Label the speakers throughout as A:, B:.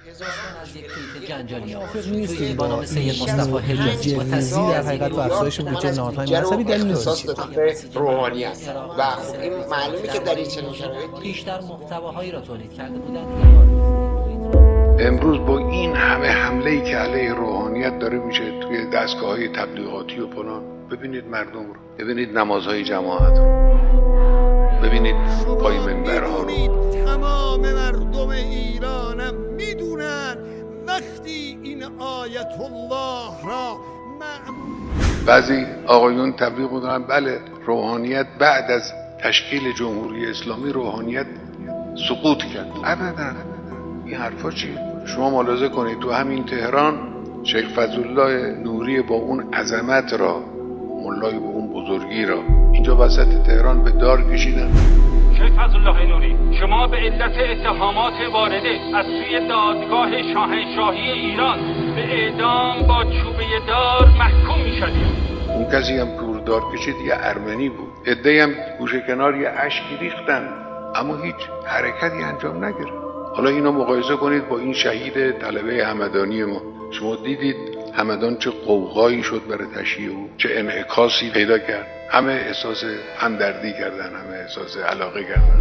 A: از یک توییت جنجالی
B: موافق نیستیم
A: با نام سید مصطفی حجازی با
B: جنزی در حقیقت و افزایش بودجه نهادهای مذهبی دلیل
C: اختصاص دادن به روحانیت و خب این معلومه که در این چنین شرایطی
A: بیشتر محتواهایی را تولید کرده بودند.
D: امروز با این همه حمله‌ای که علیه روحانیت داره میشه توی دستگاه‌های تبلیغاتی و فلان، ببینید مردم رو، ببینید نمازهای جماعت رو، ببینید پای منبرها رو.
E: تمام مردم ایرانم میدونن وقتی این آیت الله را
D: بعضی آقایون تبلیغ می‌کنن بله روحانیت بعد از تشکیل جمهوری اسلامی روحانیت سقوط کرد. ابدا این حرفا چیه؟ شما ملاحظه کنید تو همین تهران شیخ فضلالله نوری با اون عظمت را، ملای با اون بزرگی را اینجا وسط تهران به دار کشیدن.
F: شیخ فضلالله نوری، شما به علت اتهامات وارده از سوی دادگاه شاهنشاهی ایران به اعدام با چوبه دار محکوم می‌شدید.
D: اون کسی هم که دار کشید یه ارمنی بود. عده‌ای هم گوشه کنار یه اشکی ریختن اما هیچ حرکتی انجام نگرفت. حالا اینو مقایسه کنید با این شهید طلبه همدانی ما. شما دیدید همدان چه قوقایی شد برای تشییع او، چه انعکاسی پیدا کرد. همه احساس همدردی کردن، همه احساس علاقه کردن.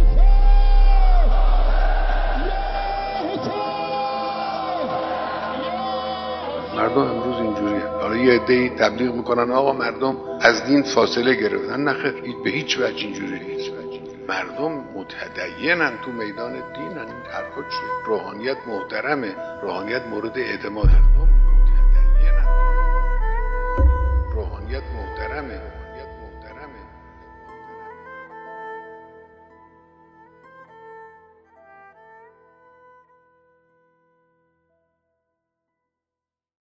D: مردم امروز اینجوریه. حالا یه عده‌ای تبلیغ میکنن آقا مردم از دین فاصله گرفتن. نه خیر، به هیچ وجه اینجوریه. مردم متدینن، تو میدان دینن. این حرفا چیه؟ روحانیت محترمه، روحانیت مورد اعتماد. مردم متدینن، روحانیت محترمه.